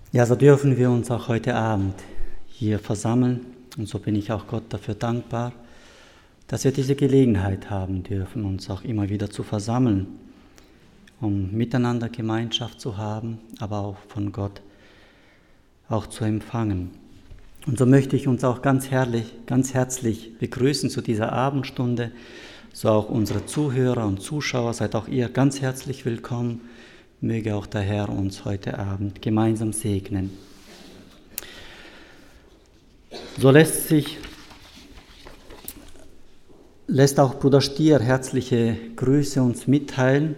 Ja, so dürfen wir uns auch heute Abend hier versammeln und so bin ich auch Gott dafür dankbar, dass wir diese Gelegenheit haben dürfen, uns auch immer wieder zu versammeln, um miteinander Gemeinschaft zu haben, aber auch von Gott auch zu empfangen. Und so möchte ich uns auch ganz herzlich begrüßen zu dieser Abendstunde, so auch unsere Zuhörer und Zuschauer, seid auch ihr ganz herzlich willkommen. Möge auch der Herr uns heute Abend gemeinsam segnen. So lässt auch Bruder Stier herzliche Grüße uns mitteilen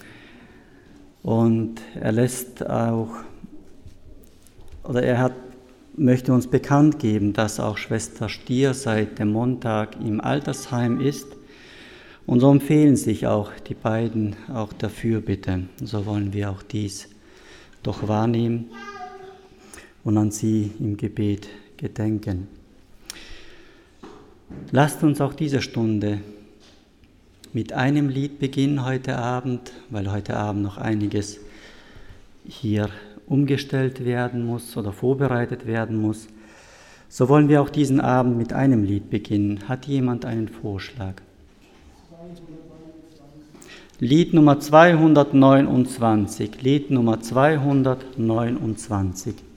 und möchte uns bekannt geben, dass auch Schwester Stier seit dem Montag im Altersheim ist. Und so empfehlen sich auch die beiden auch der Fürbitte. So wollen wir auch dies doch wahrnehmen und an sie im Gebet gedenken. Lasst uns auch diese Stunde mit einem Lied beginnen heute Abend, weil heute Abend noch einiges hier umgestellt werden muss oder vorbereitet werden muss. So wollen wir auch diesen Abend mit einem Lied beginnen. Hat jemand einen Vorschlag? Lied Nummer 229. Lied Nummer 229.